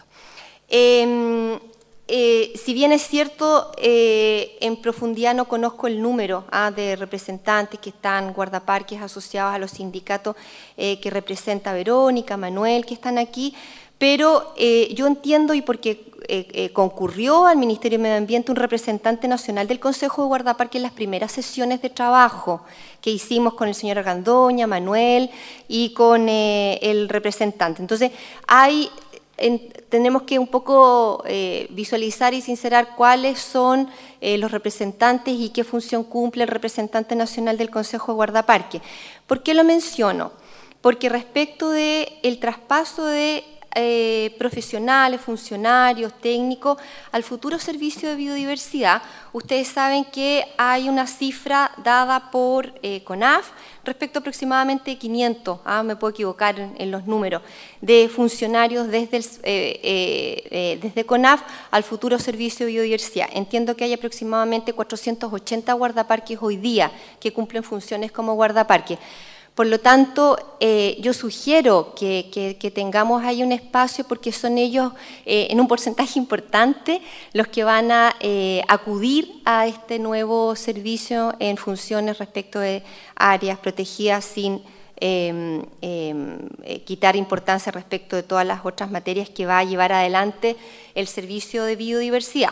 Eh, eh, si bien es cierto, eh, en profundidad no conozco el número ah, de representantes que están guardaparques asociados a los sindicatos eh, que representa Verónica, Manuel, que están aquí, pero eh, yo entiendo, y porque eh, eh, concurrió al Ministerio de Medio Ambiente un representante nacional del Consejo de Guardaparques en las primeras sesiones de trabajo que hicimos con el señor Argandoña, Manuel y con eh, el representante. Entonces, hay, en, tenemos que un poco eh, visualizar y sincerar cuáles son eh, los representantes y qué función cumple el representante nacional del Consejo de Guardaparques. ¿Por qué lo menciono? Porque respecto del traspaso de Eh, profesionales, funcionarios, técnicos, al futuro servicio de biodiversidad, ustedes saben que hay una cifra dada por eh, CONAF respecto a aproximadamente quinientos, ah, me puedo equivocar en, en los números, de funcionarios desde, el, eh, eh, eh, desde CONAF al futuro servicio de biodiversidad. Entiendo que hay aproximadamente cuatrocientos ochenta guardaparques hoy día que cumplen funciones como guardaparques. Por lo tanto, eh, yo sugiero que, que, que tengamos ahí un espacio porque son ellos eh, en un porcentaje importante los que van a eh, acudir a este nuevo servicio en funciones respecto de áreas protegidas sin eh, eh, quitar importancia respecto de todas las otras materias que va a llevar adelante el servicio de biodiversidad.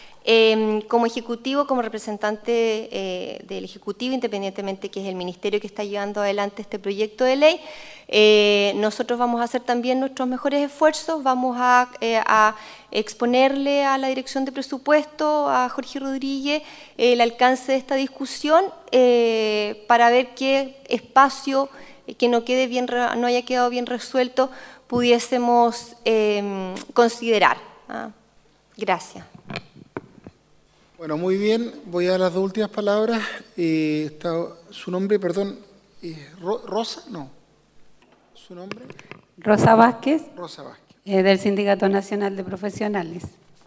Eh, como ejecutivo, como representante eh, del Ejecutivo, independientemente que es el Ministerio que está llevando adelante este proyecto de ley, eh, nosotros vamos a hacer también nuestros mejores esfuerzos, vamos a, eh, a exponerle a la Dirección de Presupuesto, a Jorge Rodríguez, eh, el alcance de esta discusión eh, para ver qué espacio eh, que no, quede bien, no haya quedado bien resuelto pudiésemos eh, considerar. ¿Ah? Gracias. Bueno, muy bien. Voy a las dos últimas palabras. Eh, está, su nombre, perdón, eh, Ro, Rosa, no. ¿Su nombre? Rosa Vázquez. Rosa Vázquez. Eh, del Sindicato Nacional de Profesionales.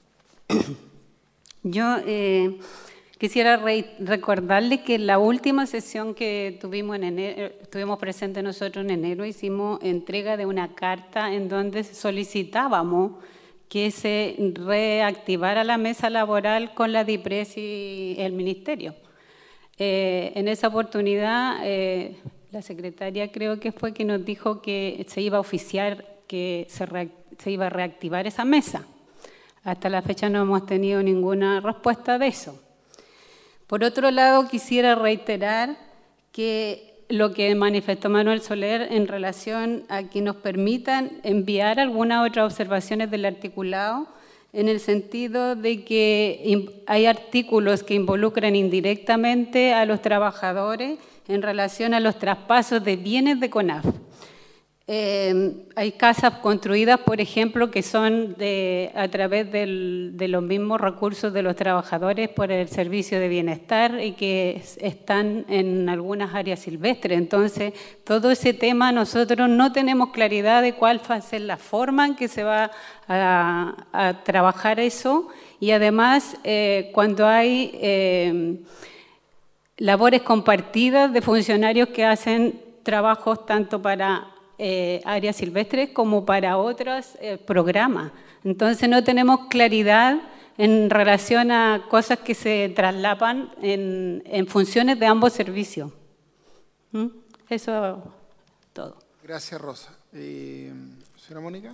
Yo eh, quisiera re recordarle que la última sesión que tuvimos en enero, estuvimos presentes nosotros en enero, hicimos entrega de una carta en donde solicitábamos que se reactivara la mesa laboral con la DIPRES y el Ministerio. Eh, en esa oportunidad, eh, la secretaria creo que fue que nos dijo que se iba a oficiar, que se, se iba a reactivar esa mesa. Hasta la fecha no hemos tenido ninguna respuesta de eso. Por otro lado, quisiera reiterar que lo que manifestó Manuel Soler en relación a que nos permitan enviar algunas otras observaciones del articulado, en el sentido de que hay artículos que involucran indirectamente a los trabajadores en relación a los traspasos de bienes de CONAF. Eh, hay casas construidas, por ejemplo, que son de, a través del, de los mismos recursos de los trabajadores por el servicio de bienestar y que están en algunas áreas silvestres. Entonces, todo ese tema nosotros no tenemos claridad de cuál va a ser la forma en que se va a, a trabajar eso. Y además, eh, cuando hay eh, labores compartidas de funcionarios que hacen trabajos tanto para Eh, áreas silvestres como para otros eh, programas. Entonces no tenemos claridad en relación a cosas que se traslapan en, en funciones de ambos servicios. ¿Mm? Eso todo. Gracias, Rosa. Eh, señora Mónica.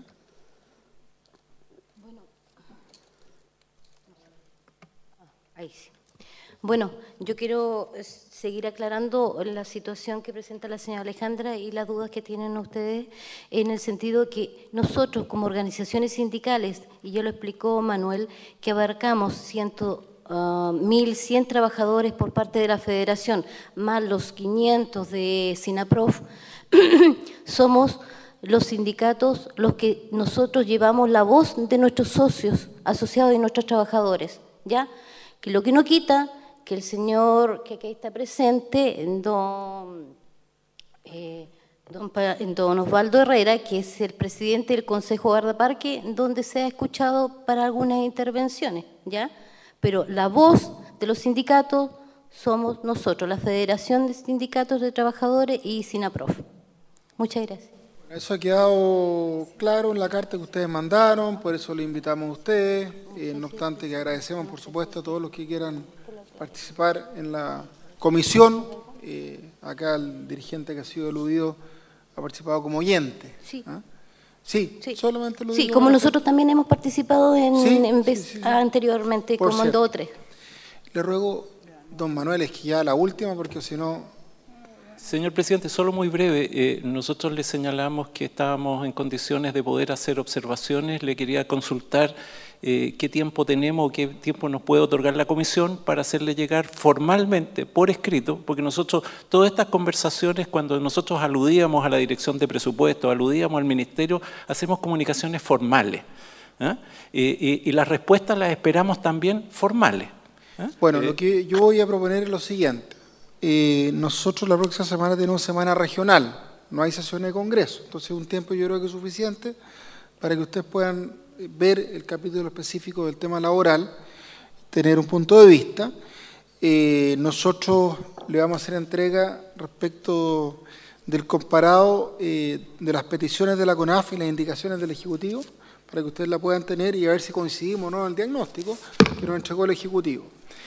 Bueno, ahí sí. Bueno, yo quiero seguir aclarando la situación que presenta la señora Alejandra y las dudas que tienen ustedes, en el sentido que nosotros como organizaciones sindicales, y ya lo explicó Manuel, que abarcamos mil cien trabajadores por parte de la Federación, más los quinientos de SINAPROF, somos los sindicatos los que nosotros llevamos la voz de nuestros socios asociados y nuestros trabajadores, ¿ya? Que lo que no quita que el señor que aquí está presente, don, eh, don, don Osvaldo Herrera, que es el presidente del Consejo Guardaparque, donde se ha escuchado para algunas intervenciones, ¿ya? Pero la voz de los sindicatos somos nosotros, la Federación de Sindicatos de Trabajadores y SINAPROF. Muchas gracias. Eso ha quedado claro en la carta que ustedes mandaron, por eso le invitamos a ustedes, eh, no obstante que agradecemos por supuesto a todos los que quieran participar en la comisión. Eh, acá el dirigente que ha sido eludido ha participado como oyente. Sí. ¿Ah? Sí, sí, solamente lo Sí, digo como para nosotros que... también hemos participado en, sí, en vez, sí, sí, sí. anteriormente, Por como en cierto. dos o tres. Le ruego, don Manuel, es que ya la última, porque si no... Señor presidente, solo muy breve, eh, nosotros le señalamos que estábamos en condiciones de poder hacer observaciones, le quería consultar eh, qué tiempo tenemos o qué tiempo nos puede otorgar la comisión para hacerle llegar formalmente, por escrito, porque nosotros, todas estas conversaciones, cuando nosotros aludíamos a la dirección de presupuesto, aludíamos al ministerio, hacemos comunicaciones formales, ¿eh? y, y, y las respuestas las esperamos también formales. ¿eh? Bueno, eh, lo que yo voy a proponer es lo siguiente. Eh, nosotros la próxima semana tenemos semana regional, no hay sesiones de congreso, entonces un tiempo yo creo que es suficiente para que ustedes puedan ver el capítulo específico del tema laboral, tener un punto de vista. Eh, nosotros le vamos a hacer entrega respecto del comparado eh, de las peticiones de la CONAF y las indicaciones del Ejecutivo, para que ustedes la puedan tener y a ver si coincidimos o no en el diagnóstico que nos entregó el Ejecutivo.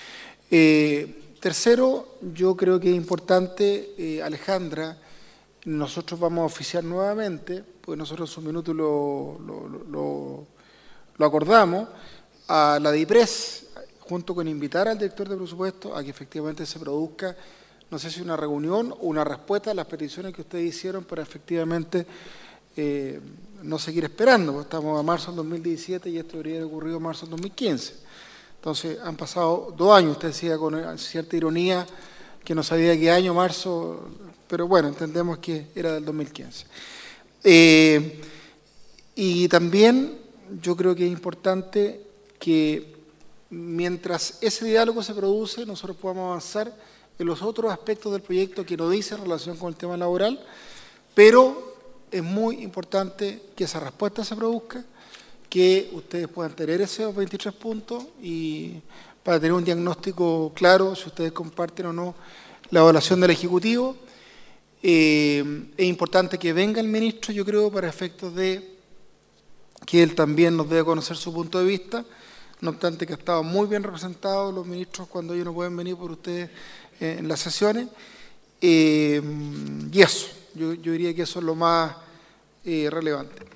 Eh, Tercero, yo creo que es importante, eh, Alejandra, nosotros vamos a oficiar nuevamente, porque nosotros en su minuto lo, lo, lo, lo acordamos, a la DIPRES, junto con invitar al director de presupuesto a que efectivamente se produzca, no sé si una reunión o una respuesta a las peticiones que ustedes hicieron para efectivamente eh, no seguir esperando, porque estamos a marzo del dos mil diecisiete y esto debería haber ocurrido en marzo del dos mil quince. Entonces, han pasado dos años, usted decía con cierta ironía que no sabía qué año, marzo, pero bueno, entendemos que era del dos mil quince. Eh, y también yo creo que es importante que mientras ese diálogo se produce, nosotros podamos avanzar en los otros aspectos del proyecto que no dice en relación con el tema laboral, pero es muy importante que esa respuesta se produzca, que ustedes puedan tener esos veintitrés puntos y para tener un diagnóstico claro si ustedes comparten o no la evaluación del Ejecutivo. Eh, es importante que venga el ministro, yo creo, para efectos de que él también nos dé a conocer su punto de vista, no obstante que ha estado muy bien representados los ministros cuando ellos no pueden venir por ustedes eh, en las sesiones. Eh, y eso, yo, yo diría que eso es lo más eh, relevante.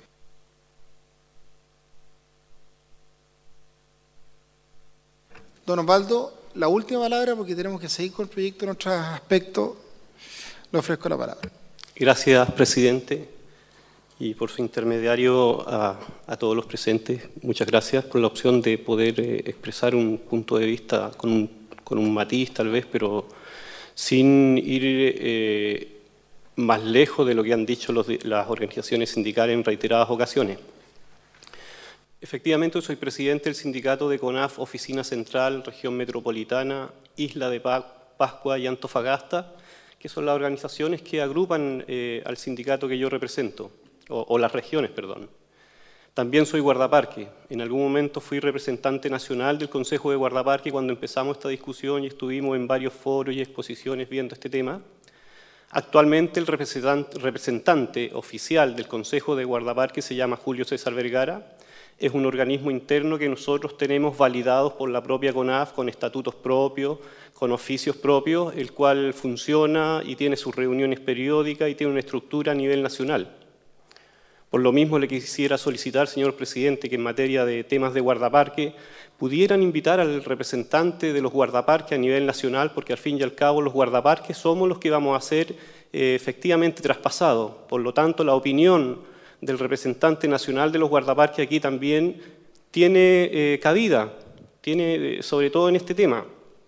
Don Osvaldo, la última palabra, porque tenemos que seguir con el proyecto en otros aspectos, le ofrezco la palabra. Gracias, presidente, y por su intermediario a, a todos los presentes. Muchas gracias por la opción de poder eh, expresar un punto de vista con un, con un matiz, tal vez, pero sin ir eh, más lejos de lo que han dicho los, las organizaciones sindicales en reiteradas ocasiones. Efectivamente, soy presidente del sindicato de CONAF, Oficina Central, Región Metropolitana, Isla de Pascua y Antofagasta, que son las organizaciones que agrupan eh, al sindicato que yo represento, o, o las regiones, perdón. También soy guardaparque. En algún momento fui representante nacional del Consejo de Guardaparque cuando empezamos esta discusión y estuvimos en varios foros y exposiciones viendo este tema. Actualmente el representante, representante oficial del Consejo de Guardaparque se llama Julio César Vergara. Es un organismo interno que nosotros tenemos validados por la propia CONAF, con estatutos propios, con oficios propios, el cual funciona y tiene sus reuniones periódicas y tiene una estructura a nivel nacional. Por lo mismo le quisiera solicitar, señor presidente, que en materia de temas de guardaparque pudieran invitar al representante de los guardaparques a nivel nacional, porque al fin y al cabo los guardaparques somos los que vamos a ser eh, efectivamente traspasados. Por lo tanto, la opinión del representante nacional de los guardaparques aquí también tiene eh, cabida, tiene, eh, sobre todo en este tema.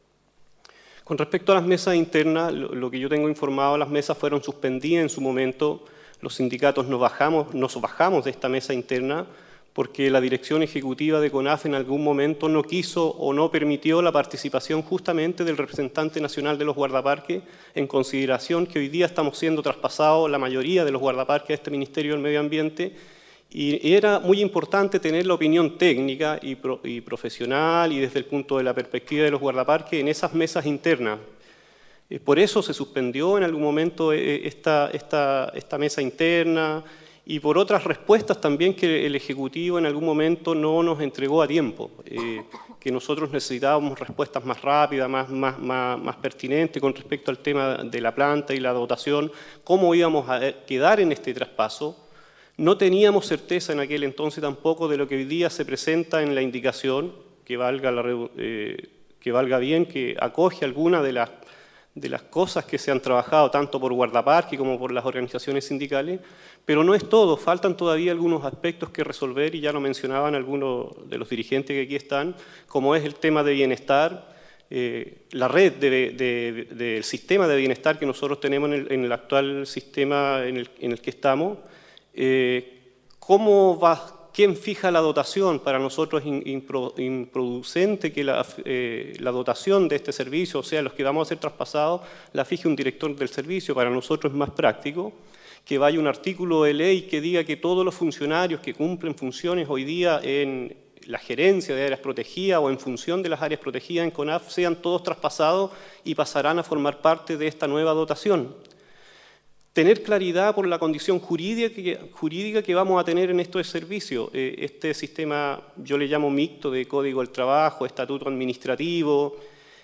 Con respecto a las mesas internas, lo, lo que yo tengo informado, las mesas fueron suspendidas en su momento, los sindicatos nos bajamos, nos bajamos de esta mesa interna porque la dirección ejecutiva de CONAF en algún momento no quiso o no permitió la participación justamente del representante nacional de los guardaparques, en consideración que hoy día estamos siendo traspasados la mayoría de los guardaparques a este Ministerio del Medio Ambiente, y era muy importante tener la opinión técnica y, pro, y profesional y desde el punto de la perspectiva de los guardaparques en esas mesas internas. Por eso se suspendió en algún momento esta, esta, esta mesa interna, y por otras respuestas también que el Ejecutivo en algún momento no nos entregó a tiempo, eh, que nosotros necesitábamos respuestas más rápidas, más, más, más, más pertinentes con respecto al tema de la planta y la dotación, cómo íbamos a quedar en este traspaso. No teníamos certeza en aquel entonces tampoco de lo que hoy día se presenta en la indicación, que valga, la, eh, que valga bien, que acoge alguna de las de las cosas que se han trabajado tanto por Guardaparque como por las organizaciones sindicales, pero no es todo, faltan todavía algunos aspectos que resolver y ya lo mencionaban algunos de los dirigentes que aquí están, como es el tema de bienestar, eh, la red del de, de, de sistema de bienestar que nosotros tenemos en el, en el actual sistema en el, en el que estamos, eh, cómo va... ¿Quién fija la dotación? Para nosotros es improducente que la, eh, la dotación de este servicio, o sea, los que vamos a ser traspasados, la fije un director del servicio. Para nosotros es más práctico que vaya un artículo de ley que diga que todos los funcionarios que cumplen funciones hoy día en la gerencia de áreas protegidas o en función de las áreas protegidas en CONAF sean todos traspasados y pasarán a formar parte de esta nueva dotación. Tener claridad por la condición jurídica que, jurídica que vamos a tener en estos servicios. Eh, este sistema, yo le llamo mixto de Código del Trabajo, Estatuto Administrativo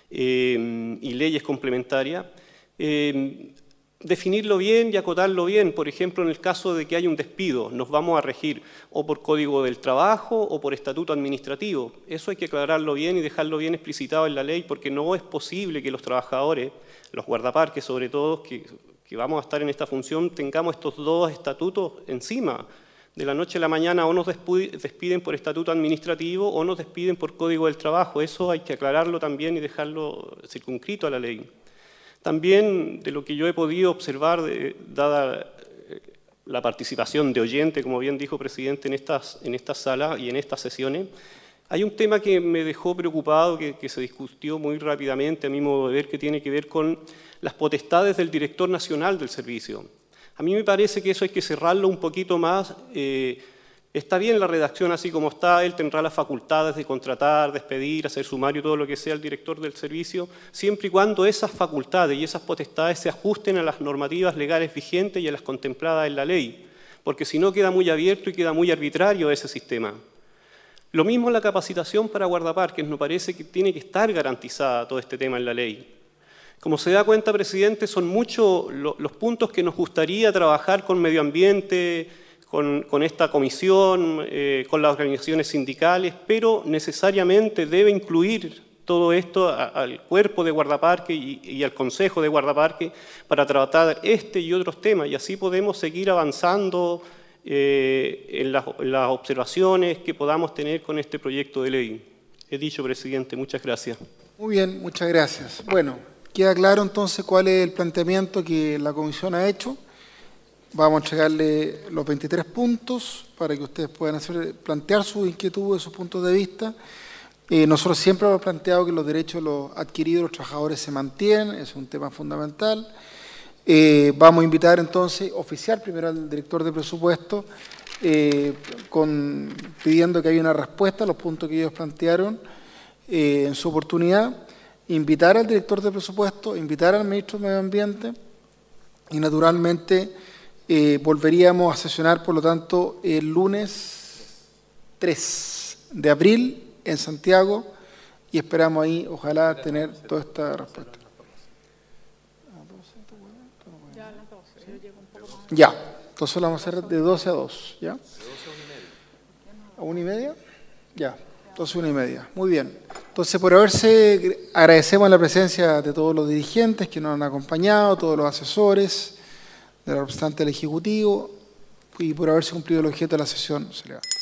eh, y leyes complementarias. Eh, definirlo bien y acotarlo bien. Por ejemplo, en el caso de que haya un despido, nos vamos a regir o por Código del Trabajo o por Estatuto Administrativo. Eso hay que aclararlo bien y dejarlo bien explicitado en la ley, porque no es posible que los trabajadores, los guardaparques sobre todo, que que vamos a estar en esta función, tengamos estos dos estatutos encima. De la noche a la mañana o nos despiden por estatuto administrativo o nos despiden por Código del Trabajo. Eso hay que aclararlo también y dejarlo circunscrito a la ley. También de lo que yo he podido observar, de, dada la participación de oyente, como bien dijo el presidente, en estas, en esta sala y en estas sesiones, hay un tema que me dejó preocupado, que, que se discutió muy rápidamente, a mi modo de ver, que tiene que ver con las potestades del director nacional del servicio. A mí me parece que eso hay que cerrarlo un poquito más. Eh, está bien la redacción así como está, él tendrá las facultades de contratar, despedir, hacer sumario, todo lo que sea el director del servicio, siempre y cuando esas facultades y esas potestades se ajusten a las normativas legales vigentes y a las contempladas en la ley, porque si no queda muy abierto y queda muy arbitrario ese sistema. Lo mismo la capacitación para guardaparques, nos parece que tiene que estar garantizada todo este tema en la ley. Como se da cuenta, presidente, son muchos los puntos que nos gustaría trabajar con medio ambiente, con, con esta comisión, eh, con las organizaciones sindicales, pero necesariamente debe incluir todo esto a, al cuerpo de guardaparque y, y al consejo de guardaparque para tratar este y otros temas, y así podemos seguir avanzando Eh, en, las, en las observaciones que podamos tener con este proyecto de ley. He dicho, presidente, muchas gracias. Muy bien, muchas gracias. Bueno, queda claro entonces cuál es el planteamiento que la comisión ha hecho. Vamos a entregarle los veintitrés puntos para que ustedes puedan hacer, plantear sus inquietudes, sus puntos de vista. Eh, nosotros siempre hemos planteado que los derechos los adquiridos de los trabajadores se mantienen, es un tema fundamental. Eh, vamos a invitar entonces, oficial primero al director de presupuesto, eh, con, pidiendo que haya una respuesta a los puntos que ellos plantearon eh, en su oportunidad, invitar al director de presupuesto, invitar al ministro de Medio Ambiente y naturalmente eh, volveríamos a sesionar, por lo tanto, el lunes tres de abril en Santiago y esperamos ahí, ojalá, tener toda esta respuesta. Ya. Entonces la vamos a hacer de doce a dos, ¿ya? ¿De doce a una y media? Ya, doce a una y media. Muy bien. Entonces, por haberse, agradecemos la presencia de todos los dirigentes que nos han acompañado, todos los asesores, del representante del Ejecutivo, y por haberse cumplido el objeto de la sesión. Se le va.